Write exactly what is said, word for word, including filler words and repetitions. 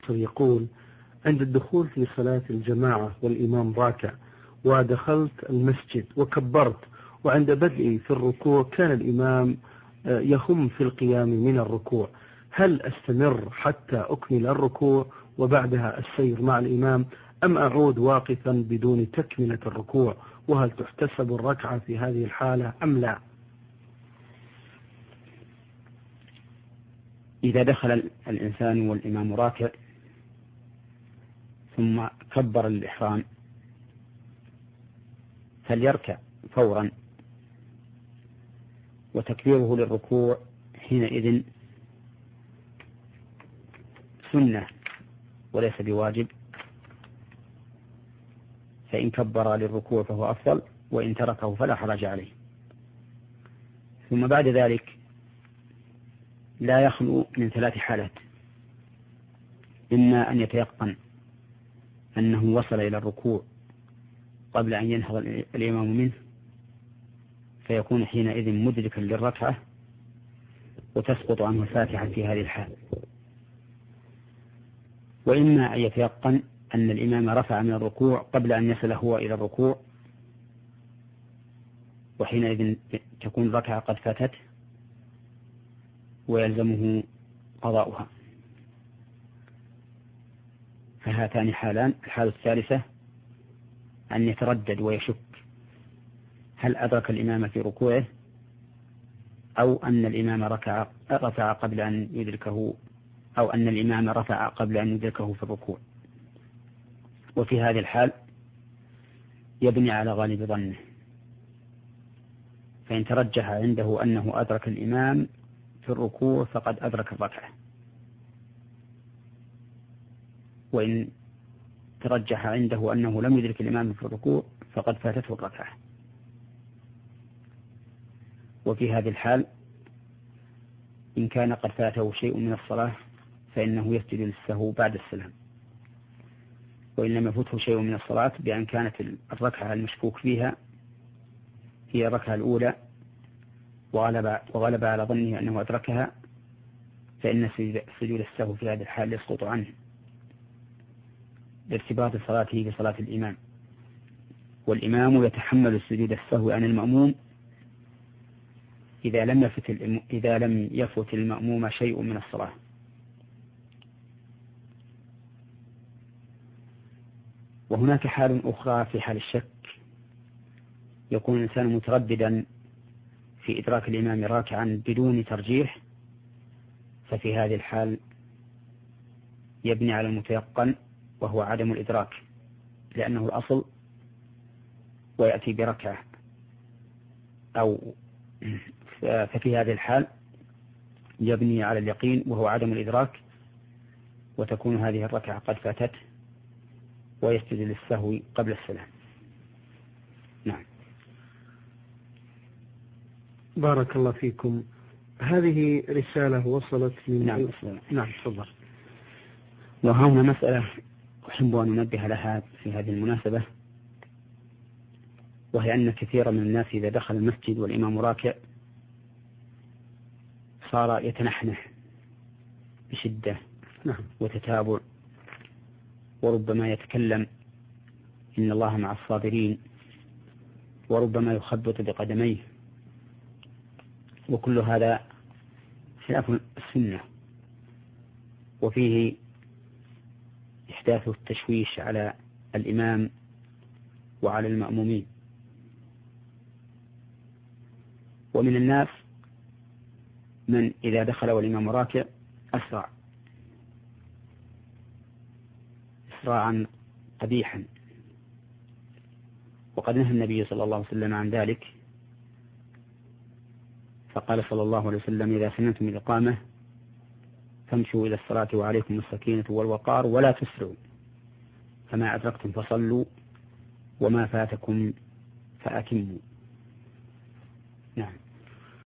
يقول: عند الدخول في صلاة الجماعة والإمام راكع ودخلت المسجد وكبرت، وعند بدئي في الركوع كان الإمام يهم في القيام من الركوع، هل أستمر حتى أكمل الركوع وبعدها السير مع الإمام، أم أعود واقفا بدون تكملة الركوع؟ وهل تحتسب الركعة في هذه الحالة أم لا؟ إذا دخل الإنسان والإمام راكع ثم كبر الإحرام فليركع فورا، وتكبيره للركوع حينئذ سنة وليس بواجب، فإن كبر للركوع فهو أفضل، وإن تركه فلا حرج عليه. ثم بعد ذلك لا يخلو من ثلاث حالات: إما أن يتيقن أنه وصل إلى الركوع قبل أن ينهض الإمام منه فيكون حينئذ مدركا للركعة وتسقط عنه الفاتحة في هذه الحال، وإما أن يتيقن أن الإمام رفع من الركوع قبل أن يصل هو إلى الركوع، وحينئذ تكون الركعة قد فاتت ويلزمه قضاؤها. فهاتان حالان. الحالة الثالثة أن يتردد ويشك هل أدرك الإمام في ركوعه أو أن الإمام ركع رفع قبل أن يدركه أو أن الإمام رفع قبل أن يدركه في الركوع. وفي هذه الحال يبني على غالب ظنه، فإن ترجح عنده أنه أدرك الإمام في الركوع فقد أدرك الركعة، وإن ترجح عنده أنه لم يدرك الإمام في الركوع فقد فاتته الركعة. وفي هذه الحال إن كان قد فاته شيء من الصلاة فإنه يسجد للسهو بعد السلام، وإن لم يفته شيء من الصلاة بأن كانت الركعة المشكوك فيها هي الركعة الأولى وغلب, وغلب على ظنه أنه أدركها، فإن سجود السهو في هذه الحال يسقط عنه لارتباط صلاته بصلاة الإمام، والإمام يتحمل السجود السهو عن المأموم إذا لم يفت إذا لم يفت المأموم شيء من الصلاة. وهناك حال أخرى في حال الشك، يكون الإنسان مترددا في إدراك الإمام راكعا بدون ترجيح، ففي هذه الحال يبني على المتيقن وهو عدم الإدراك لأنه الأصل، ويأتي بركعة، أو ففي هذه الحال يبني على اليقين وهو عدم الإدراك، وتكون هذه الركعة قد فاتت ويسجد للسهو قبل السلام. نعم. بارك الله فيكم. هذه رسالة وصلت من نعم. نعم تفضل. وهنا مسألة أحب أن ننبه لها في هذه المناسبة، وهي أن كثيرا من الناس إذا دخل المسجد والإمام راكع صار يتنحنح بشدة نعم. وتتابع، وربما يتكلم إن الله مع الصابرين، وربما يخبط بقدميه، وكل هذا خلاف السنة، وفيه إحداث التشويش على الإمام وعلى المأمومين. ومن الناس من إذا دخل والإمام راكع أسرع إسراعا قبيحا، وقد نهى النبي صلى الله عليه وسلم عن ذلك، فقال صلى الله عليه وسلم: إذا سمعتم الإقامة فامشوا إلى الصلاة وعليكم السكينة والوقار ولا تسرعوا، فما أدركتم فصلوا وما فاتكم فأتموا. نعم.